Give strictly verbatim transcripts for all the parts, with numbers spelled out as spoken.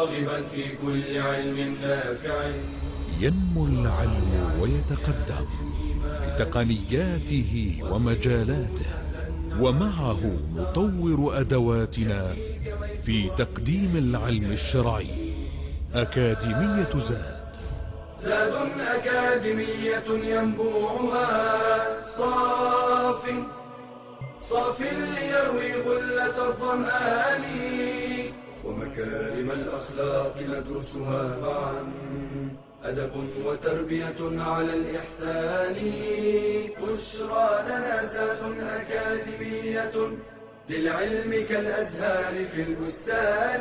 راغبا في كل علم نافع. ينمو العلم ويتقدم بتقنياته ومجالاته، ومعه نطور أدواتنا في تقديم العلم الشرعي. أكاديمية زاد زاد أكاديمية ينبوعها صاف صاف ليروي غلة الظمآن، ومكارم الأخلاق ندرسها معا، أدب وتربية على الإحسان. بشرى لنا زاد أكاديمية للعلم كالأزهار في البستان.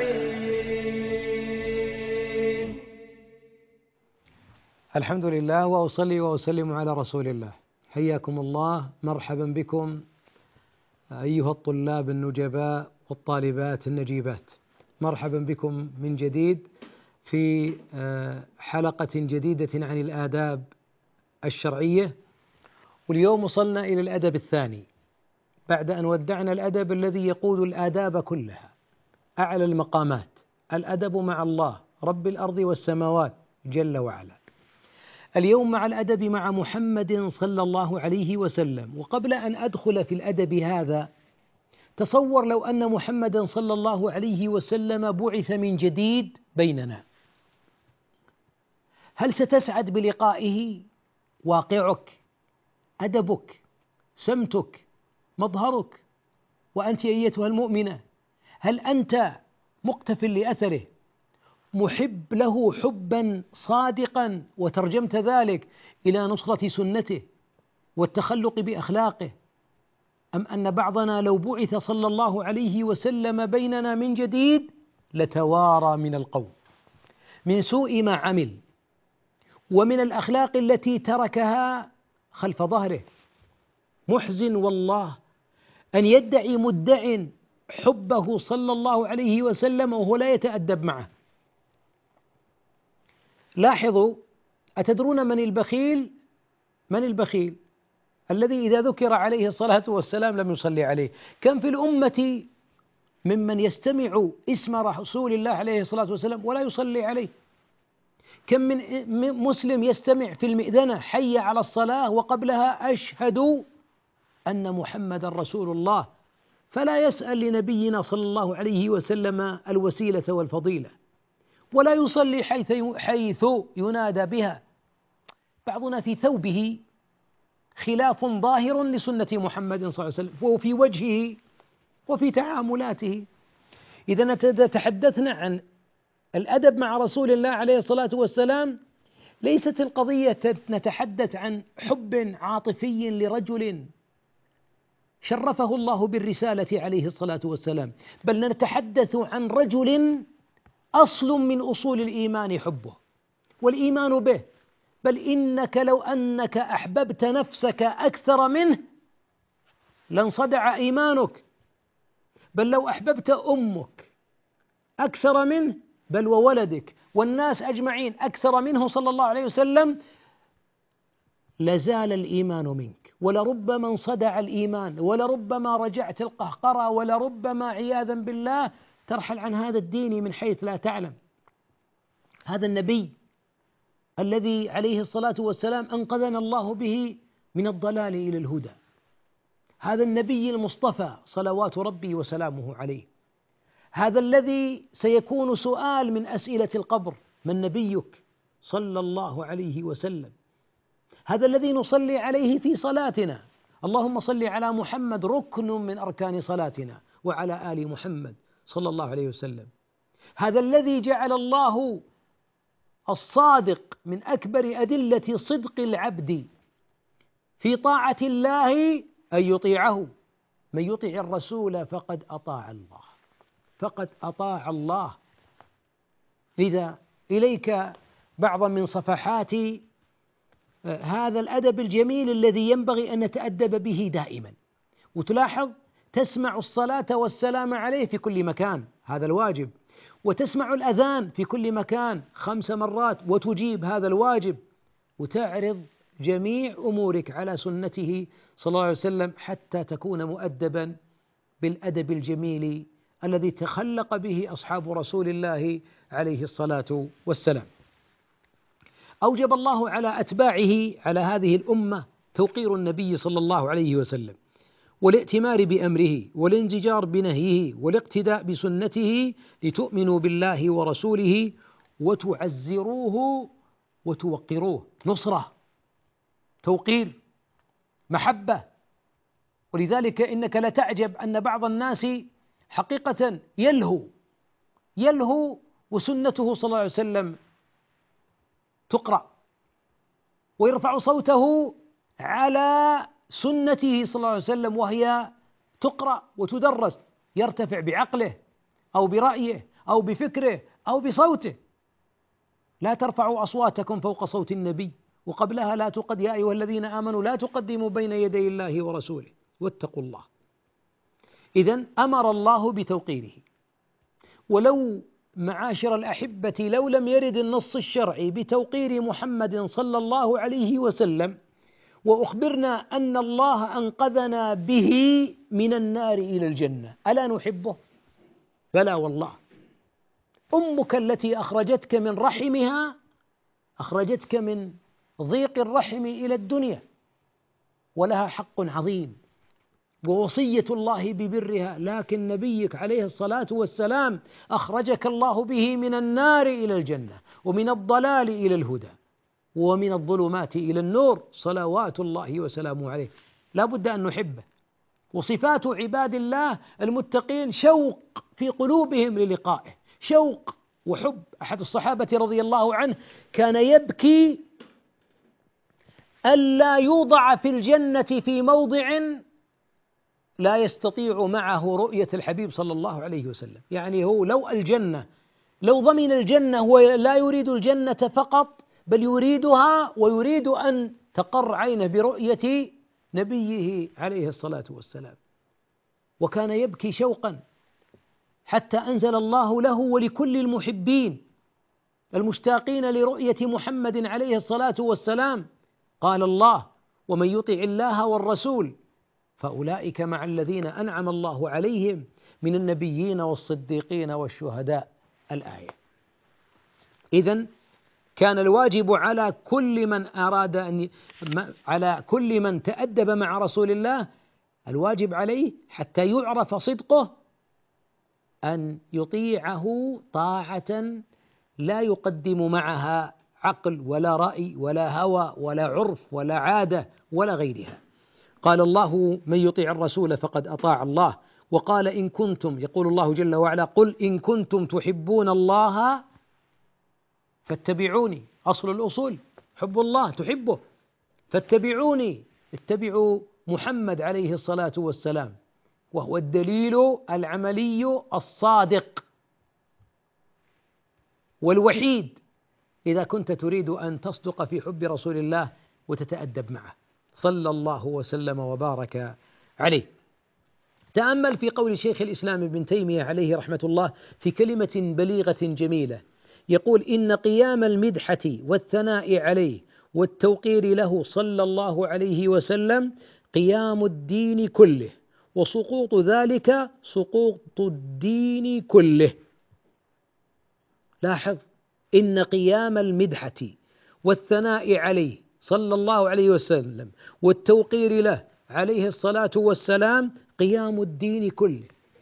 الحمد لله، وأصلي وأسلم على رسول الله. حياكم الله، مرحبا بكم أيها الطلاب النجباء والطالبات النجيبات، مرحبا بكم من جديد في حلقة جديدة عن الآداب الشرعية. واليوم وصلنا إلى الأدب الثاني بعد أن ودعنا الأدب الذي يقود الآداب كلها، أعلى المقامات، الأدب مع الله رب الأرض والسماوات جل وعلا. اليوم مع الأدب مع محمد صلى الله عليه وسلم. وقبل أن أدخل في الأدب هذا، تصور لو أن محمدا صلى الله عليه وسلم بعث من جديد بيننا، هل ستسعد بلقائه؟ واقعك، أدبك، سمتك، مظهرك، وأنت أيتها المؤمنة، هل أنت مقتف لأثره، محب له حبا صادقا، وترجمت ذلك إلى نصرة سنته والتخلق بأخلاقه؟ أم أن بعضنا لو بعث صلى الله عليه وسلم بيننا من جديد لتوارى من القوم من سوء ما عمل ومن الأخلاق التي تركها خلف ظهره؟ محزن والله أن يدعي مدع حبه صلى الله عليه وسلم وهو لا يتأدب معه. لاحظوا، أتدرون من البخيل؟ من البخيل الذي إذا ذكر عليه الصلاة والسلام لم يصلي عليه؟ كم في الأمة ممن يستمع اسم رسول الله عليه الصلاة والسلام ولا يصلي عليه؟ كم من مسلم يستمع في المئذنة حي على الصلاة وقبلها أشهد أن محمد رسول الله، فلا يسأل لنبينا صلى الله عليه وسلم الوسيلة والفضيلة، ولا يصلي حيث حيث ينادى بها. بعضنا في ثوبه خلاف ظاهر لسنة محمد صلى الله عليه وسلم، وفي وجهه وفي تعاملاته. إذا تحدثنا عن الأدب مع رسول الله عليه الصلاة والسلام، ليست القضية نتحدث عن حب عاطفي لرجل شرفه الله بالرسالة عليه الصلاة والسلام، بل نتحدث عن رجل أصل من أصول الإيمان حبه والإيمان به. بل إنك لو أنك أحببت نفسك أكثر منه لانصدع إيمانك، بل لو أحببت أمك أكثر منه، بل وولدك والناس أجمعين أكثر منه صلى الله عليه وسلم، لزال الإيمان منك، ولربما انصدع الإيمان، ولربما رجعت القهقرة، ولربما عياذا بالله ترحل عن هذا الدين من حيث لا تعلم. هذا النبي الذي عليه الصلاة والسلام أنقذنا الله به من الضلال إلى الهدى، هذا النبي المصطفى صلوات ربي وسلامه عليه، هذا الذي سيكون سؤال من أسئلة القبر: من نبيك؟ صلى الله عليه وسلم. هذا الذي نصلي عليه في صلاتنا، اللهم صل على محمد، ركن من أركان صلاتنا، وعلى آل محمد صلى الله عليه وسلم. هذا الذي جعل الله الصادق من أكبر أدلة صدق العبد في طاعة الله أن يطيعه، من يطيع الرسول فقد أطاع الله، فقد أطاع الله. لذا إليك بعض من صفحات هذا الأدب الجميل الذي ينبغي أن نتأدب به دائما. وتلاحظ تسمع الصلاة والسلام عليه في كل مكان، هذا الواجب، وتسمع الأذان في كل مكان خمس مرات وتجيب، هذا الواجب، وتعرض جميع أمورك على سنته صلى الله عليه وسلم حتى تكون مؤدبا بالأدب الجميل الذي تخلق به أصحاب رسول الله عليه الصلاة والسلام. أوجب الله على أتباعه على هذه الأمة توقير النبي صلى الله عليه وسلم، والائتمار بأمره، والانزجار بنهيه، والاقتداء بسنته، لتؤمنوا بالله ورسوله وتعزروه وتوقروه. نصرة، توقير، محبة. ولذلك إنك لتعجب أن بعض الناس حقيقة يلهو يلهو وسنته صلى الله عليه وسلم تقرأ، ويرفع صوته على سنته صلى الله عليه وسلم وهي تقرأ وتدرس، يرتفع بعقله أو برأيه أو بفكره أو بصوته. لا ترفعوا أصواتكم فوق صوت النبي، وقبلها لا تقد يا أيها الذين آمنوا لا تقدموا بين يدي الله ورسوله واتقوا الله. إذن أمر الله بتوقيره. ولو معاشر الأحبة لو لم يرد النص الشرعي بتوقير محمد صلى الله عليه وسلم، وأخبرنا أن الله أنقذنا به من النار إلى الجنة، ألا نحبه؟ بلى والله. أمك التي أخرجتك من رحمها أخرجتك من ضيق الرحم إلى الدنيا، ولها حق عظيم ووصية الله ببرها، لكن نبيك عليه الصلاة والسلام أخرجك الله به من النار إلى الجنة، ومن الضلال إلى الهدى، ومن الظلمات إلى النور، صلوات الله وسلامه عليه. لا بد أن نحبه. وصفات عباد الله المتقين شوق في قلوبهم للقائه، شوق وحب. أحد الصحابة رضي الله عنه كان يبكي ألا يوضع في الجنة في موضع لا يستطيع معه رؤية الحبيب صلى الله عليه وسلم. يعني هو لو الجنة لو ضمن الجنة هو لا يريد الجنة فقط، بل يريدها ويريد أن تقر عينه برؤية نبيه عليه الصلاة والسلام. وكان يبكي شوقا حتى أنزل الله له ولكل المحبين المشتاقين لرؤية محمد عليه الصلاة والسلام، قال الله: ومن يطع الله والرسول فأولئك مع الذين أنعم الله عليهم من النبيين والصديقين والشهداء. الآية. إذن كان الواجب على كل من أراد أن على كل من تأدب مع رسول الله، الواجب عليه حتى يعرف صدقه أن يطيعه طاعة لا يقدم معها عقل ولا رأي ولا هوى ولا عرف ولا عادة ولا غيرها. قال الله: من يطيع الرسول فقد أطاع الله. وقال: إن كنتم، يقول الله جل وعلا: قل إن كنتم تحبون الله فاتبعوني. أصل الأصول حب الله، تحبه، فاتبعوني. اتبعوا محمد عليه الصلاة والسلام، وهو الدليل العملي الصادق والوحيد إذا كنت تريد أن تصدق في حب رسول الله وتتأدب معه صلى الله وسلم وبارك عليه. تأمل في قول شيخ الإسلام ابن تيمية عليه رحمة الله في كلمة بليغة جميلة، يقول: إن قيام المدحة والثناء عليه والتوقير له صلى الله عليه وسلم قيام الدين كله، وسقوط ذلك سقوط الدين كله. لاحظ: إن قيام المدحة والثناء عليه صلى الله عليه وسلم والتوقير له عليه الصلاة والسلام قيام الدين كله.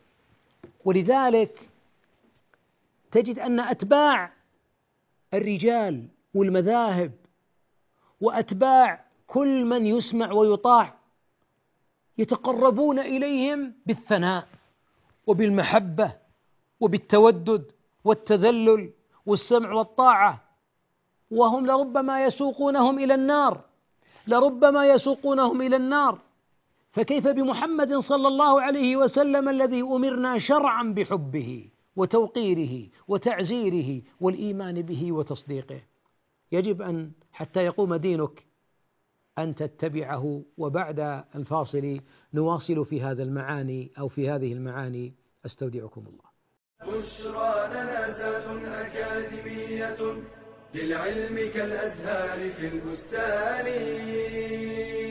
ولذلك تجد أن أتباع الرجال والمذاهب وأتباع كل من يسمع ويطاع يتقربون إليهم بالثناء وبالمحبة وبالتودد والتذلل والسمع والطاعة، وهم لربما يسوقونهم إلى النار، لربما يسوقونهم إلى النار. فكيف بمحمد صلى الله عليه وسلم الذي أمرنا شرعا بحبه وتوقيره وتعزيره والإيمان به وتصديقه؟ يجب أن حتى يقوم دينك أن تتبعه. وبعد الفاصل نواصل في هذا المعاني أو في هذه المعاني. أستودعكم الله. بشرى لنا ذات أكاديمية للعلم كالأزهار في البستان.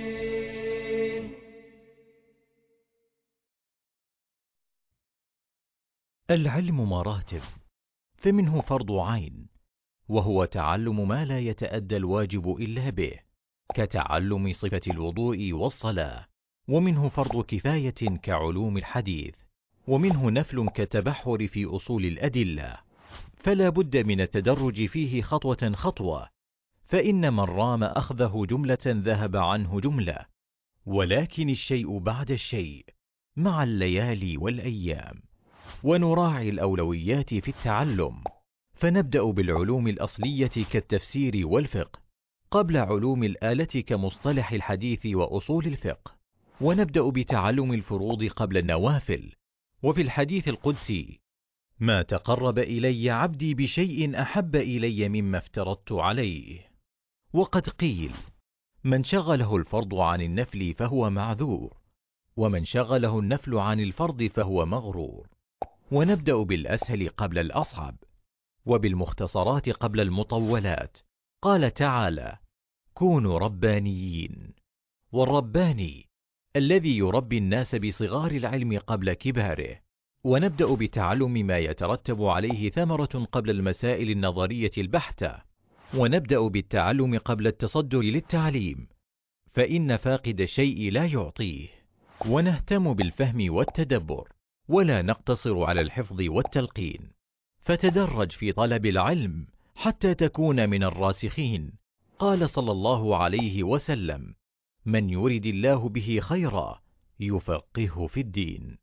العلم مراتب، فمنه فرض عين، وهو تعلم ما لا يتأدى الواجب إلا به، كتعلم صفة الوضوء والصلاة، ومنه فرض كفاية كعلوم الحديث، ومنه نفل كالتبحر في أصول الأدلة، فلا بد من التدرج فيه خطوة خطوة، فإن من رام أخذه جملة ذهب عنه جملة، ولكن الشيء بعد الشيء مع الليالي والأيام. ونراعي الأولويات في التعلم، فنبدأ بالعلوم الأصلية كالتفسير والفقه قبل علوم الآلة كمصطلح الحديث وأصول الفقه، ونبدأ بتعلم الفروض قبل النوافل. وفي الحديث القدسي: ما تقرب إلي عبدي بشيء أحب إلي مما افترضت عليه. وقد قيل: من شغله الفرض عن النفل فهو معذور، ومن شغله النفل عن الفرض فهو مغرور. ونبدأ بالأسهل قبل الأصعب، وبالمختصرات قبل المطولات. قال تعالى: كونوا ربانيين. والرباني الذي يربي الناس بصغار العلم قبل كباره. ونبدأ بتعلم ما يترتب عليه ثمرة قبل المسائل النظرية البحتة. ونبدأ بالتعلم قبل التصدر للتعليم، فإن فاقد الشيء لا يعطيه. ونهتم بالفهم والتدبر، ولا نقتصر على الحفظ والتلقين، فتدرج في طلب العلم حتى تكون من الراسخين. قال صلى الله عليه وسلم: من يرد الله به خيرا يفقهه في الدين.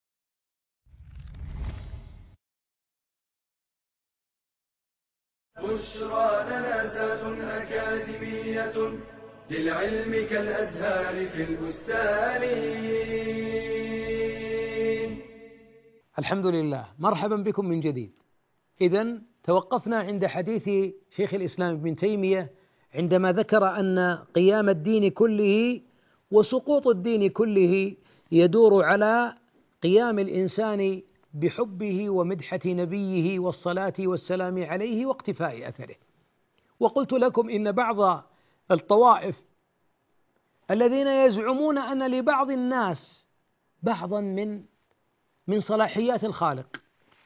بشرى لنا ذات أكاديمية للعلم كالأزهار في البستان. الحمد لله، مرحبا بكم من جديد. إذن توقفنا عند حديث شيخ الإسلام ابن تيمية عندما ذكر أن قيام الدين كله وسقوط الدين كله يدور على قيام الإنسان بحبه ومدحة نبيه والصلاة والسلام عليه واقتفاء أثره. وقلت لكم إن بعض الطوائف الذين يزعمون أن لبعض الناس بعضا من من صلاحيات الخالق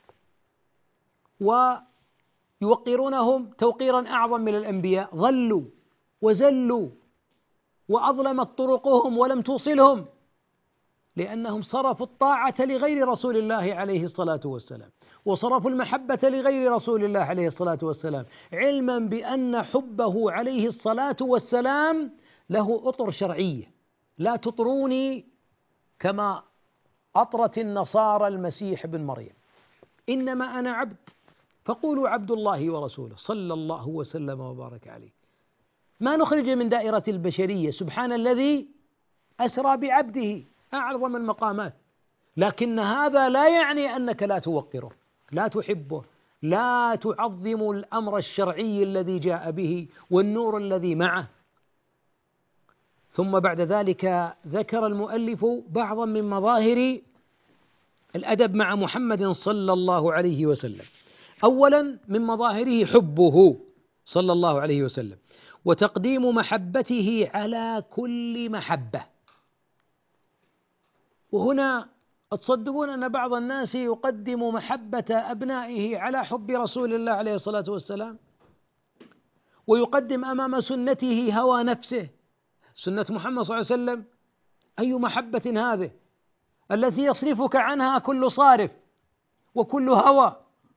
ويوقرونهم توقيرا أعظم من الأنبياء، ضلوا وزلوا وأظلمت طرقهم ولم توصلهم، لأنهم صرفوا الطاعة لغير رسول الله عليه الصلاة والسلام، وصرفوا المحبة لغير رسول الله عليه الصلاة والسلام، علما بأن حبه عليه الصلاة والسلام له أطر شرعية. لا تطروني كما أطرت النصارى المسيح بن مريم، إنما أنا عبد فقولوا عبد الله ورسوله صلى الله وسلم وبارك عليه. ما نخرج من دائرة البشرية، سبحان الذي أسرى بعبده، أعظم المقامات. لكن هذا لا يعني أنك لا توقره، لا تحبه، لا تعظم الأمر الشرعي الذي جاء به والنور الذي معه. ثم بعد ذلك ذكر المؤلف بعضا من مظاهر الأدب مع محمد صلى الله عليه وسلم. أولا من مظاهره حبه صلى الله عليه وسلم، وتقديم محبته على كل محبة. وهنا تصدقون أن بعض الناس يقدم محبة أبنائه على حب رسول الله عليه الصلاة والسلام، ويقدم أمام سنته هوى نفسه، سنة محمد صلى الله عليه وسلم. أي محبة هذه التي يصرفك عنها كل صارف وكل هوى؟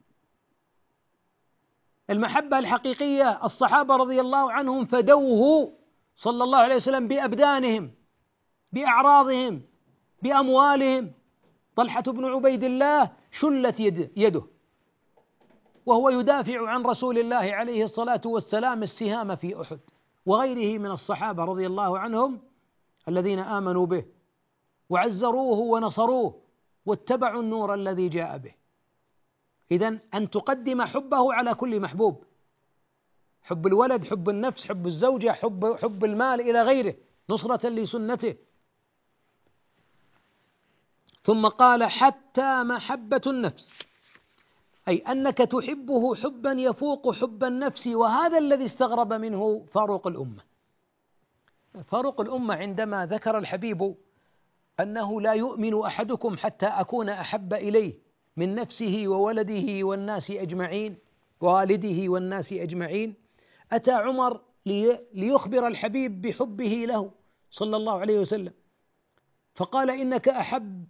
المحبة الحقيقية الصحابة رضي الله عنهم فدوه صلى الله عليه وسلم بأبدانهم، بأعراضهم، بأموالهم. طلحة بن عبيد الله شلت يد يده وهو يدافع عن رسول الله عليه الصلاة والسلام السهام في أحد، وغيره من الصحابة رضي الله عنهم الذين آمنوا به وعزروه ونصروه واتبعوا النور الذي جاء به. إذن أن تقدم حبه على كل محبوب، حب الولد، حب النفس، حب الزوجة، حب, حب المال إلى غيره، نصرة لسنته. ثم قال حتى محبة النفس، أي أنك تحبه حبا يفوق حب النفس. وهذا الذي استغرب منه فاروق الأمة. فاروق الأمة عندما ذكر الحبيب أنه لا يؤمن أحدكم حتى أكون أحب إليه من نفسه وولده والناس أجمعين، والده والناس أجمعين. أتى عمر ليخبر الحبيب بحبه له صلى الله عليه وسلم، فقال: إنك أحب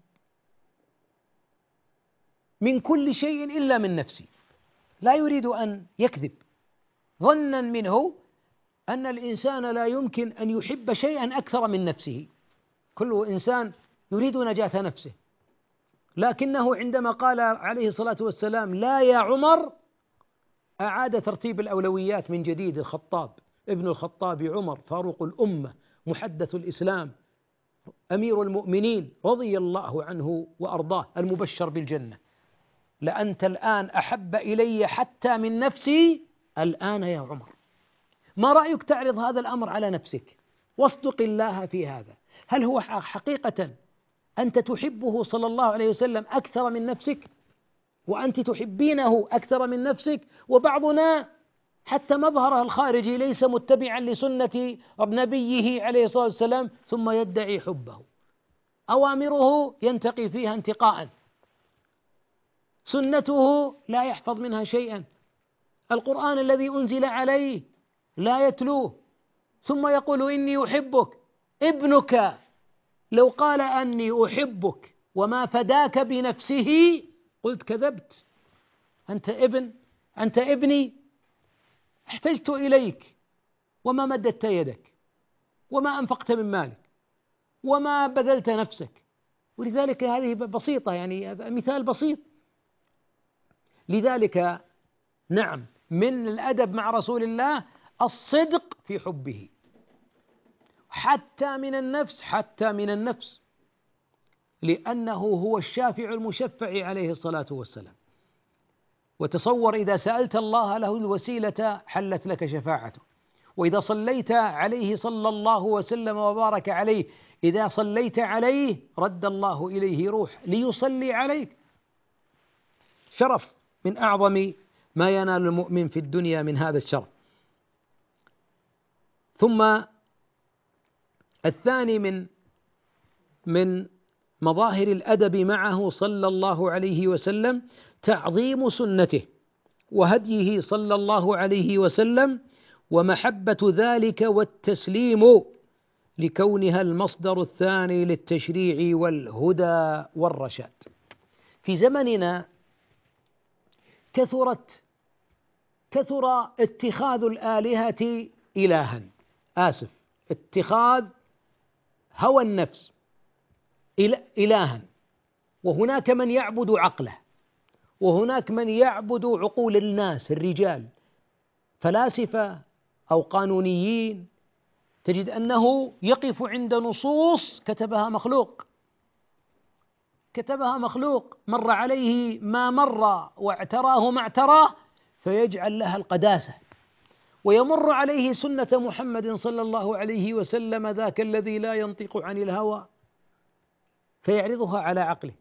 من كل شيء إلا من نفسي. لا يريد أن يكذب، ظنا منه أن الإنسان لا يمكن أن يحب شيئا أكثر من نفسه، كل إنسان يريد نجاة نفسه، لكنه عندما قال عليه الصلاة والسلام: لا يا عمر، أعاد ترتيب الأولويات من جديد. الخطاب ابن الخطاب عمر فاروق الأمة محدث الإسلام أمير المؤمنين رضي الله عنه وأرضاه المبشر بالجنة: لأنت الآن أحب إلي حتى من نفسي الآن يا عمر. ما رأيك تعرض هذا الأمر على نفسك واصدق الله في هذا؟ هل هو حقيقة أنت تحبه صلى الله عليه وسلم أكثر من نفسك، وأنت تحبينه أكثر من نفسك؟ وبعضنا حتى مظهره الخارجي ليس متبعا لسنة نبيه عليه الصلاة والسلام ثم يدعي حبه، أوامره ينتقي فيها انتقاء، سنته لا يحفظ منها شيئا، القرآن الذي أنزل عليه لا يتلوه، ثم يقول: إني أحبك. ابنك لو قال أني أحبك وما فداك بنفسه قلت كذبت، أنت ابن، أنت ابني، احتجت إليك وما مددت يدك وما أنفقت من مالك وما بذلت نفسك. ولذلك هذه بسيطة، يعني مثال بسيط. لذلك نعم، من الأدب مع رسول الله الصدق في حبه حتى من النفس، حتى من النفس، لأنه هو الشافع المشفع عليه الصلاة والسلام. وتصور إذا سألت الله له الوسيلة حلت لك شفاعته، وإذا صليت عليه صلى الله وسلم وبارك عليه، إذا صليت عليه رد الله إليه روح ليصلي عليك. شرف من أعظم ما ينال المؤمن في الدنيا من هذا الشرف. ثم الثاني من من مظاهر الأدب معه صلى الله عليه وسلم تعظيم سنته وهديه صلى الله عليه وسلم، ومحبة ذلك والتسليم لكونها المصدر الثاني للتشريع والهدى والرشاد. في زمننا كثرت كثر اتخاذ الآلهة إلها، آسف، اتخاذ هوى النفس إلها، وهناك من يعبد عقله، وهناك من يعبد عقول الناس الرجال، فلاسفة أو قانونيين، تجد أنه يقف عند نصوص كتبها مخلوق كتبها مخلوق مر عليه ما مر واعتراه ما اعتراه فيجعل لها القداسة، ويمر عليه سنة محمد صلى الله عليه وسلم ذاك الذي لا ينطق عن الهوى فيعرضها على عقله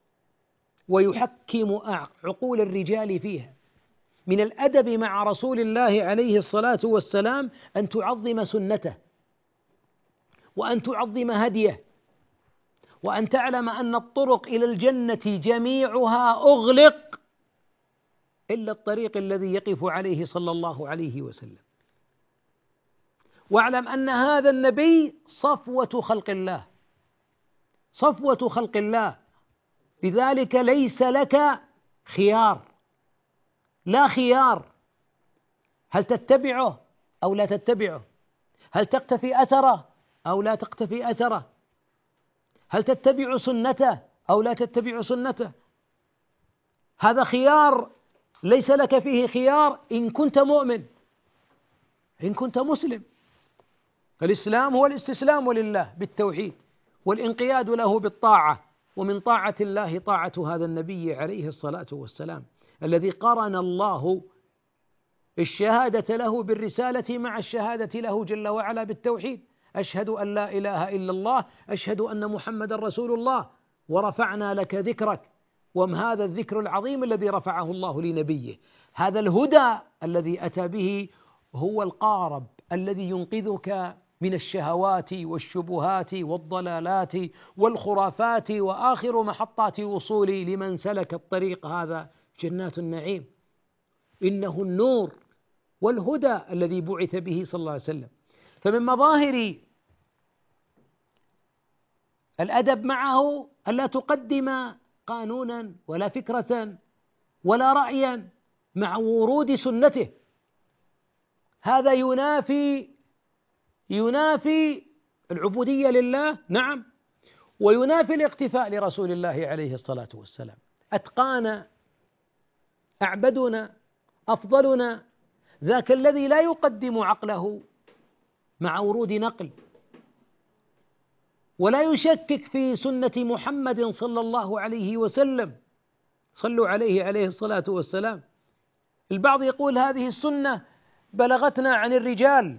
ويحكم عقول الرجال فيها. من الأدب مع رسول الله عليه الصلاة والسلام أن تعظم سنته، وأن تعظم هديه، وأن تعلم أن الطرق إلى الجنة جميعها أغلق إلا الطريق الذي يقف عليه صلى الله عليه وسلم. واعلم أن هذا النبي صفوة خلق الله، صفوة خلق الله، لذلك ليس لك خيار، لا خيار، هل تتبعه أو لا تتبعه، هل تقتفي أثره أو لا تقتفي أثره، هل تتبع سنته أو لا تتبع سنته. هذا خيار ليس لك فيه خيار إن كنت مؤمن، إن كنت مسلم. الإسلام هو الاستسلام لله بالتوحيد والانقياد له بالطاعة، ومن طاعة الله طاعة هذا النبي عليه الصلاة والسلام الذي قرن الله الشهادة له بالرسالة مع الشهادة له جل وعلا بالتوحيد. أشهد أن لا إله إلا الله، أشهد أن محمد رسول الله، ورفعنا لك ذكرك. وما هذا الذكر العظيم الذي رفعه الله لنبيه؟ هذا الهدى الذي أتى به هو القارب الذي ينقذك من الشهوات والشبهات والضلالات والخرافات، وآخر محطات وصولي لمن سلك الطريق هذا جنات النعيم. إنه النور والهدى الذي بعث به صلى الله عليه وسلم. فمن مظاهر الأدب معه ألا تقدم قانونا ولا فكرة ولا رأيا مع ورود سنته. هذا ينافي ينافي العبودية لله، نعم، وينافي الاقتفاء لرسول الله عليه الصلاة والسلام. أتقانا، أعبدنا، أفضلنا ذاك الذي لا يقدم عقله مع ورود نقل، ولا يشكك في سنة محمد صلى الله عليه وسلم. صلوا عليه عليه الصلاة والسلام. البعض يقول هذه السنة بلغتنا عن الرجال،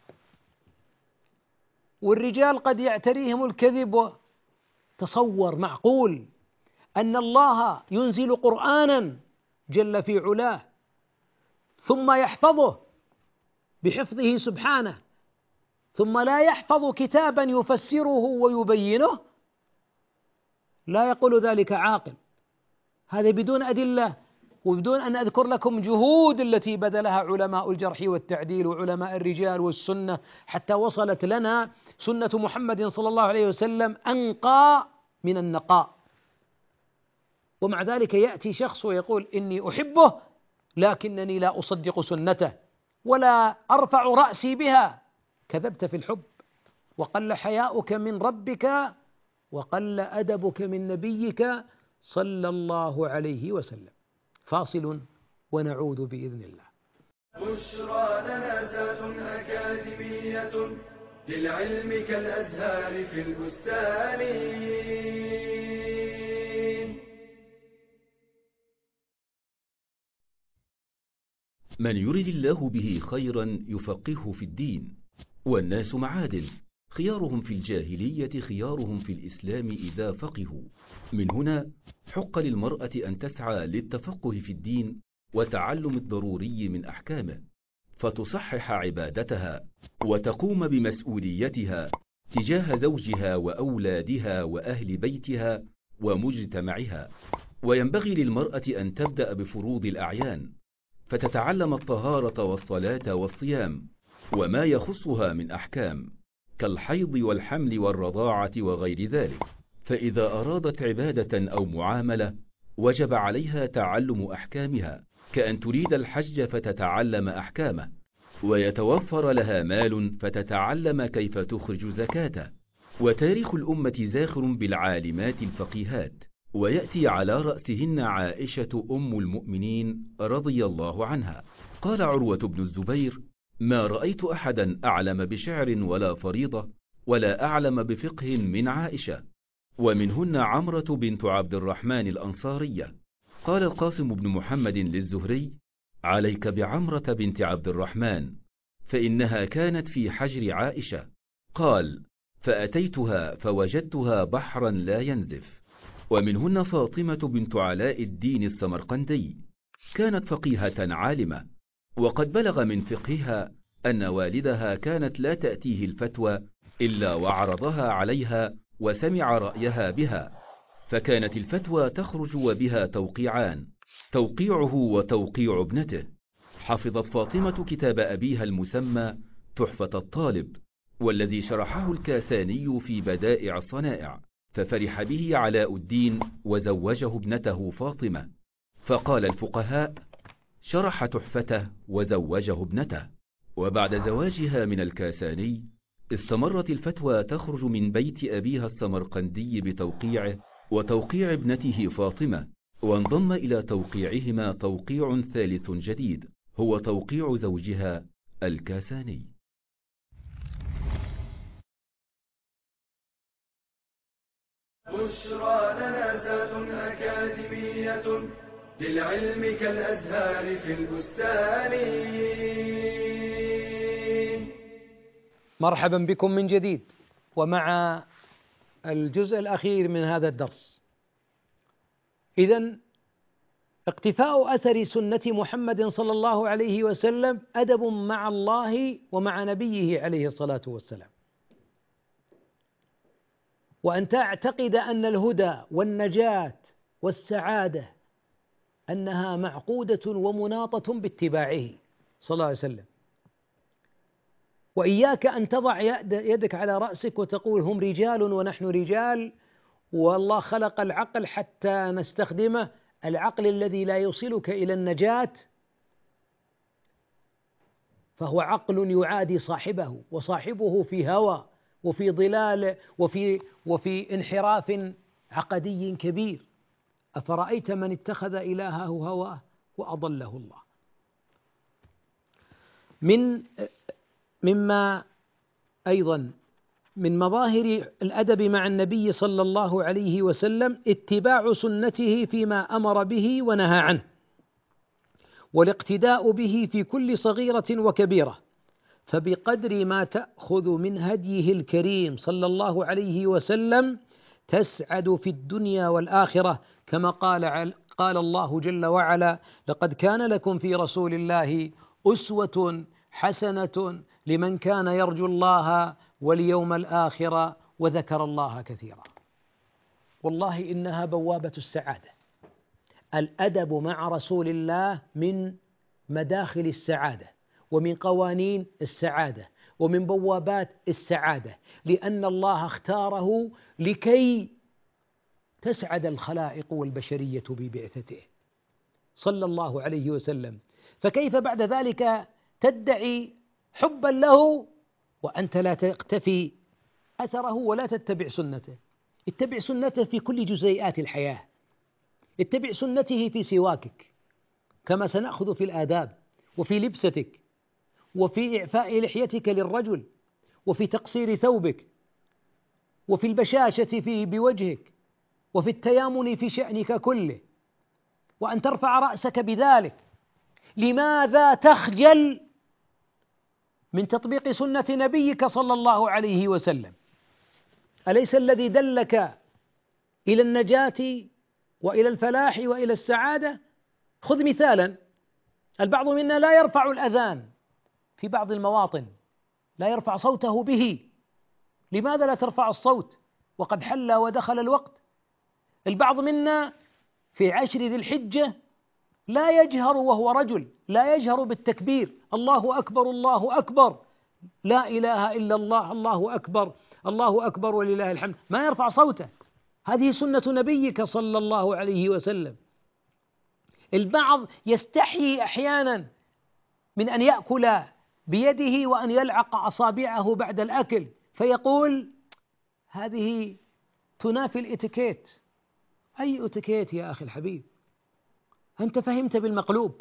والرجال قد يعتريهم الكذب. تصور معقول أن الله ينزل قرآنا جل في علاه ثم يحفظه بحفظه سبحانه، ثم لا يحفظ كتابا يفسره ويبينه؟ لا يقول ذلك عاقل. هذا بدون أدلة، وبدون أن أذكر لكم جهود التي بذلها علماء الجرح والتعديل وعلماء الرجال والسنة حتى وصلت لنا سنة محمد صلى الله عليه وسلم أنقى من النقاء. ومع ذلك يأتي شخص ويقول إني أحبه لكنني لا أصدق سنته ولا أرفع رأسي بها. كذبت في الحب، وقل حياؤك من ربك، وقل أدبك من نبيك صلى الله عليه وسلم. فاصل ونعود بإذن الله. بشرى لنا ذات أكاديمية للعلم كالأزهار في البستان. من يرد الله به خيرا يفقهه في الدين. والناس معادن، خيارهم في الجاهلية خيارهم في الإسلام إذا فقهوا. من هنا حق للمرأة أن تسعى للتفقه في الدين وتعلم الضروري من أحكامه، فتصحح عبادتها وتقوم بمسؤوليتها تجاه زوجها وأولادها وأهل بيتها ومجتمعها. وينبغي للمرأة أن تبدأ بفروض الأعيان، فتتعلم الطهارة والصلاة والصيام وما يخصها من أحكام كالحيض والحمل والرضاعة وغير ذلك. فإذا أرادت عبادة أو معاملة وجب عليها تعلم أحكامها، كأن تريد الحج فتتعلم أحكامه، ويتوفر لها مال فتتعلم كيف تخرج زكاته. وتاريخ الأمة زاخر بالعالمات الفقيهات، ويأتي على رأسهن عائشة أم المؤمنين رضي الله عنها. قال عروة بن الزبير: ما رأيت أحدا أعلم بشعر ولا فريضة ولا أعلم بفقه من عائشة. ومنهن عمرة بنت عبد الرحمن الأنصارية. قال القاسم بن محمد للزهري: عليك بعمرة بنت عبد الرحمن، فإنها كانت في حجر عائشة. قال: فأتيتها فوجدتها بحرا لا ينزف. ومنهن فاطمة بنت علاء الدين السمرقندي، كانت فقيهة عالمة، وقد بلغ من فقهها أن والدها كانت لا تأتيه الفتوى إلا وعرضها عليها وسمع رأيها بها، فكانت الفتوى تخرج وبها توقيعان، توقيعه وتوقيع ابنته. حفظت فاطمة كتاب أبيها المسمى تحفة الطالب، والذي شرحه الكاساني في بدائع الصنائع، ففرح به علاء الدين وزوجه ابنته فاطمة. فقال الفقهاء: شرح تحفته وزوجه ابنته. وبعد زواجها من الكاساني استمرت الفتوى تخرج من بيت أبيها السمرقندي بتوقيعه وتوقيع ابنته فاطمة، وانضم إلى توقيعهما توقيع ثالث جديد هو توقيع زوجها الكاساني. بشرى لنا ذات أكاديمية للعلم كالأزهار في البستان. مرحبا بكم من جديد ومع الجزء الأخير من هذا الدرس. إذن اقتفاء أثر سنة محمد صلى الله عليه وسلم أدب مع الله ومع نبيه عليه الصلاة والسلام. وأن تعتقد أن الهدى والنجاة والسعادة أنها معقودة ومناطة باتباعه صلى الله عليه وسلم. وإياك أن تضع يدك على رأسك وتقول هم رجال ونحن رجال، والله خلق العقل حتى نستخدمه، العقل الذي لا يوصلك إلى النجاة فهو عقل يعادي صاحبه، وصاحبه في هوى وفي ضلال وفي وفي انحراف عقدي كبير. أفرأيت من اتخذ إلهه هواه وأضله الله. من مما أيضا من مظاهر الأدب مع النبي صلى الله عليه وسلم اتباع سنته فيما أمر به ونهى عنه، والاقتداء به في كل صغيرة وكبيرة، فبقدر ما تأخذ من هديه الكريم صلى الله عليه وسلم تسعد في الدنيا والآخرة، كما قال قال الله جل وعلا: لقد كان لكم في رسول الله أسوة حسنة لمن كان يرجو الله واليوم الآخر وذكر الله كثيرا. والله إنها بوابة السعادة. الأدب مع رسول الله من مداخل السعادة ومن قوانين السعادة ومن بوابات السعادة، لأن الله اختاره لكي تسعد الخلائق والبشرية ببعثته صلى الله عليه وسلم. فكيف بعد ذلك تدعي حبا له وأنت لا تقتفي أثره ولا تتبع سنته؟ اتبع سنته في كل جزيئات الحياة، اتبع سنته في سواكك كما سنأخذ في الآداب، وفي لبستك، وفي إعفاء لحيتك للرجل، وفي تقصير ثوبك، وفي البشاشة في بوجهك، وفي التيامن في شأنك كله، وأن ترفع رأسك بذلك. لماذا تخجل من تطبيق سنة نبيك صلى الله عليه وسلم؟ أليس الذي دلك إلى النجاة وإلى الفلاح وإلى السعادة؟ خذ مثالا، البعض منا لا يرفع الأذان في بعض المواطن، لا يرفع صوته به. لماذا لا ترفع الصوت وقد حل ودخل الوقت؟ البعض منا في عشر ذي الحجة لا يجهر وهو رجل، لا يجهر بالتكبير، الله أكبر الله أكبر، لا إله إلا الله، الله أكبر الله أكبر ولله الحمد، ما يرفع صوته. هذه سنة نبيك صلى الله عليه وسلم. البعض يستحيي أحيانا من أن يأكل بيده وأن يلعق أصابعه بعد الأكل، فيقول هذه تنافي الإتيكيت. أي إتيكيت يا أخي الحبيب؟ أنت فهمت بالمقلوب.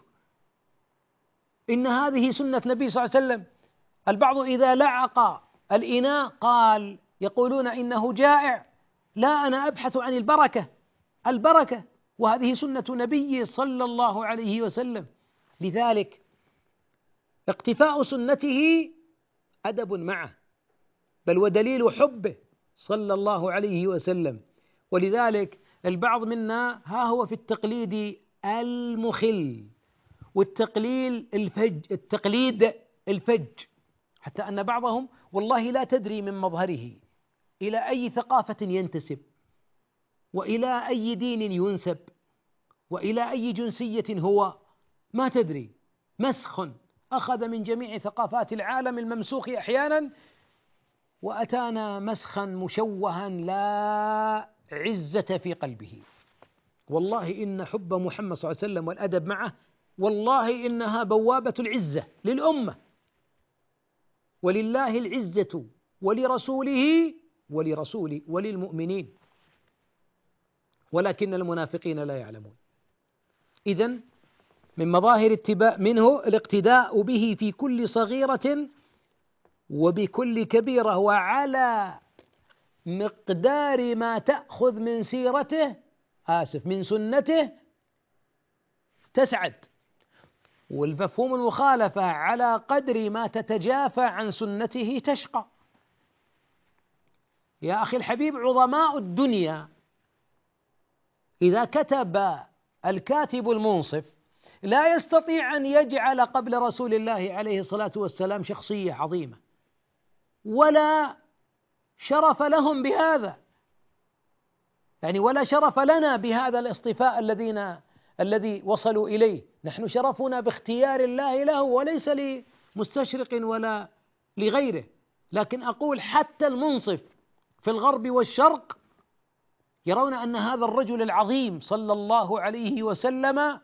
إن هذه سنة النبي صلى الله عليه وسلم. البعض إذا لعق الإناء قال يقولون إنه جائع، لا أنا أبحث عن البركة البركة وهذه سنة نبي صلى الله عليه وسلم. لذلك اقتفاء سنته أدب معه، بل ودليل حبه صلى الله عليه وسلم. ولذلك البعض منا ها هو في التقليد المخل والتقليل الفج التقليد الفج، حتى أن بعضهم والله لا تدري من مظهره إلى أي ثقافة ينتسب، وإلى أي دين ينسب، وإلى أي جنسية هو، ما تدري. مسخ أخذ من جميع ثقافات العالم الممسوخ أحيانا، وأتانا مسخا مشوها لا عزة في قلبه. والله إن حب محمد صلى الله عليه وسلم والأدب معه والله إنها بوابة العزة للأمة، ولله العزة ولرسوله ولرسوله وللمؤمنين ولكن المنافقين لا يعلمون. إذن من مظاهر اتباع منه الاقتداء به في كل صغيرة وبكل كبيرة، وعلى مقدار ما تأخذ من سيرته آسف من سنته تسعد، والمفهوم المخالفة على قدر ما تتجافى عن سنته تشقى. يا أخي الحبيب، عظماء الدنيا إذا كتب الكاتب المنصف لا يستطيع أن يجعل قبل رسول الله عليه الصلاة والسلام شخصية عظيمة، ولا شرف لهم بهذا، يعني ولا شرف لنا بهذا الاصطفاء الذين الذي وصلوا إليه. نحن شرفنا باختيار الله له وليس لمستشرق ولا لغيره. لكن أقول حتى المنصف في الغرب والشرق يرون أن هذا الرجل العظيم صلى الله عليه وسلم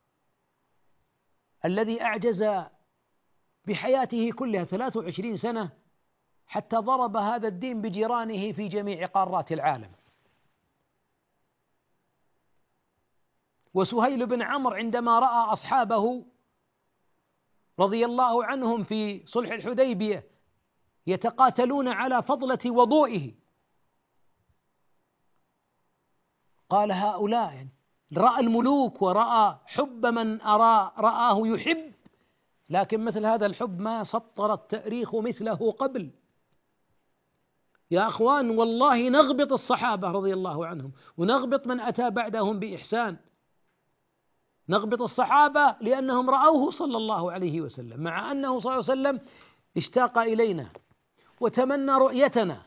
الذي أعجز بحياته كلها ثلاث وعشرين سنة حتى ضرب هذا الدين بجيرانه في جميع قارات العالم. وسهيل بن عمرو عندما رأى أصحابه رضي الله عنهم في صلح الحديبية يتقاتلون على فضلة وضوئه قال هؤلاء يعني رأى الملوك ورأى حب من أرى رآه يحب، لكن مثل هذا الحب ما سطر التاريخ مثله قبل. يا أخوان والله نغبط الصحابة رضي الله عنهم ونغبط من أتى بعدهم بإحسان. نغبط الصحابة لأنهم رأوه صلى الله عليه وسلم، مع أنه صلى الله عليه وسلم اشتاق إلينا وتمنى رؤيتنا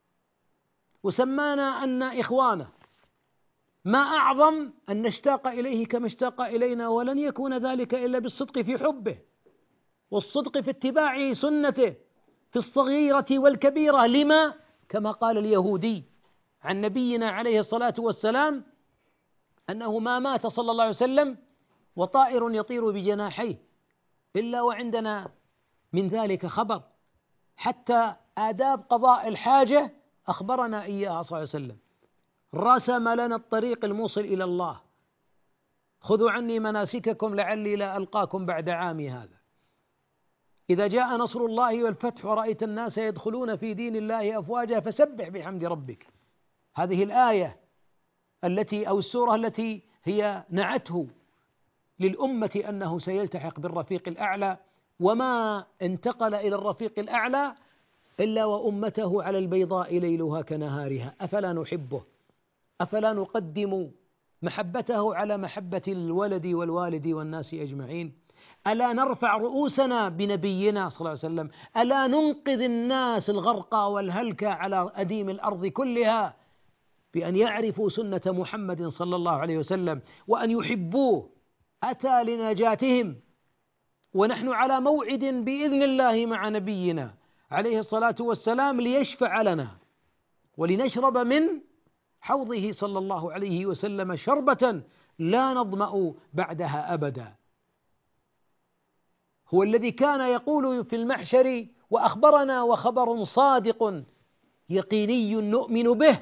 وسمانا أن إخوانه. ما أعظم أن نشتاق إليه كما اشتاق إلينا، ولن يكون ذلك إلا بالصدق في حبه والصدق في اتباع سنته في الصغيرة والكبيرة. لما؟ كما قال اليهودي عن نبينا عليه الصلاة والسلام أنه ما مات صلى الله عليه وسلم وطائر يطير بجناحيه إلا وعندنا من ذلك خبر، حتى آداب قضاء الحاجة أخبرنا إياها صلى الله عليه وسلم. رسم لنا الطريق الموصل إلى الله. خذوا عني مناسككم لعلي لا ألقاكم بعد عامي هذا. إذا جاء نصر الله والفتح ورأيت الناس يدخلون في دين الله أفواجا فسبح بحمد ربك. هذه الآية التي أو السورة التي هي نعته للأمة أنه سيلتحق بالرفيق الأعلى، وما انتقل إلى الرفيق الأعلى إلا وأمته على البيضاء ليلها كنهارها. أفلا نحبه؟ أفلا نقدم محبته على محبة الولد والوالد والناس أجمعين؟ ألا نرفع رؤوسنا بنبينا صلى الله عليه وسلم؟ ألا ننقذ الناس الغرقى والهلكى على أديم الأرض كلها بأن يعرفوا سنة محمد صلى الله عليه وسلم وأن يحبوه؟ أتى لنجاتهم ونحن على موعد بإذن الله مع نبينا عليه الصلاة والسلام ليشفع لنا ولنشرب من حوضه صلى الله عليه وسلم شربة لا نظمأ بعدها أبدا. هو الذي كان يقول في المحشر وأخبرنا وخبر صادق يقيني نؤمن به،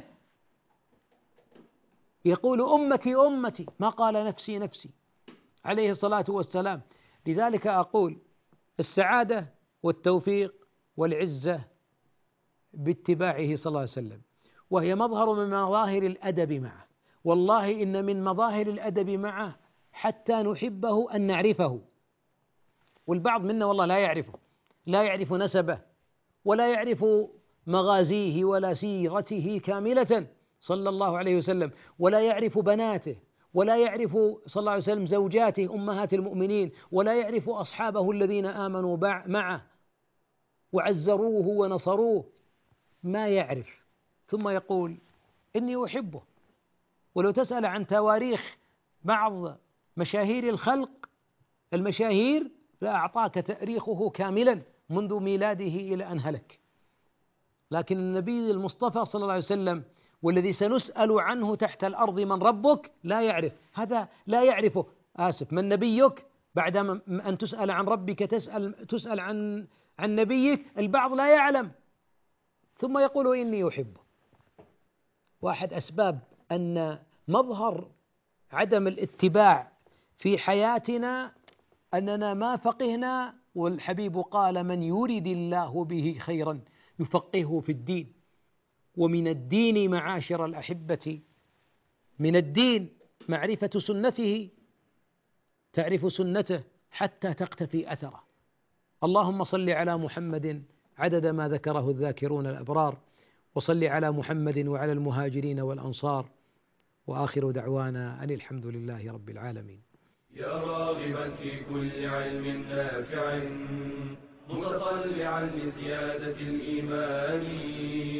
يقول أمتي أمتي ما قال نفسي نفسي عليه الصلاة والسلام. لذلك أقول السعادة والتوفيق والعزة باتباعه صلى الله عليه وسلم، وهي مظهر من مظاهر الأدب معه. والله إن من مظاهر الأدب معه حتى نحبه أن نعرفه، والبعض منا والله لا يعرفه، لا يعرف نسبه ولا يعرف مغازيه ولا سيرته كاملة صلى الله عليه وسلم، ولا يعرف بناته، ولا يعرف صلى الله عليه وسلم زوجاته أمهات المؤمنين، ولا يعرف أصحابه الذين آمنوا معه وعزروه ونصروه. ما يعرف، ثم يقول إني أحبه. ولو تسأل عن تواريخ بعض مشاهير الخلق المشاهير لأعطاك تاريخه كاملا منذ ميلاده إلى أن هلك. لكن النبي المصطفى صلى الله عليه وسلم والذي سنسأل عنه تحت الأرض من ربك لا يعرف هذا، لا يعرفه. آسف، من نبيك؟ بعد أن تسأل عن ربك تسأل تسأل عن عن نبيك. البعض لا يعلم ثم يقول إني أحبه. واحد أسباب أن مظهر عدم الاتباع في حياتنا أننا ما فقهنا، والحبيب قال من يرد الله به خيرا يفقهه في الدين. ومن الدين معاشر الأحبة، من الدين معرفة سنته، تعرف سنته حتى تقتفي أثره. اللهم صل على محمد عدد ما ذكره الذاكرون الأبرار، وصل على محمد وعلى المهاجرين والأنصار، وآخر دعوانا أن الحمد لله رب العالمين. يا راغبا في كل علم نافع متطلعا لزيادة الإيمان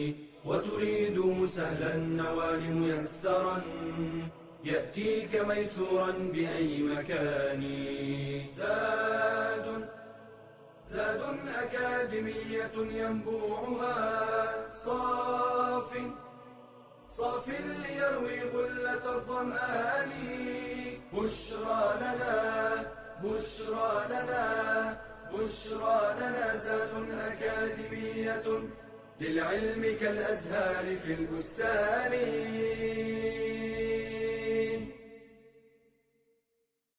وتريد سهلا النوال ميسرا يأتيك ميسورا بأي مكان. زاد زاد أكاديمية ينبوعها صاف صاف ليروي غلة الظمآن. بشرى لنا بشرى لنا بشرى لنا زاد أكاديمية للعلم كالأزهار في البستان.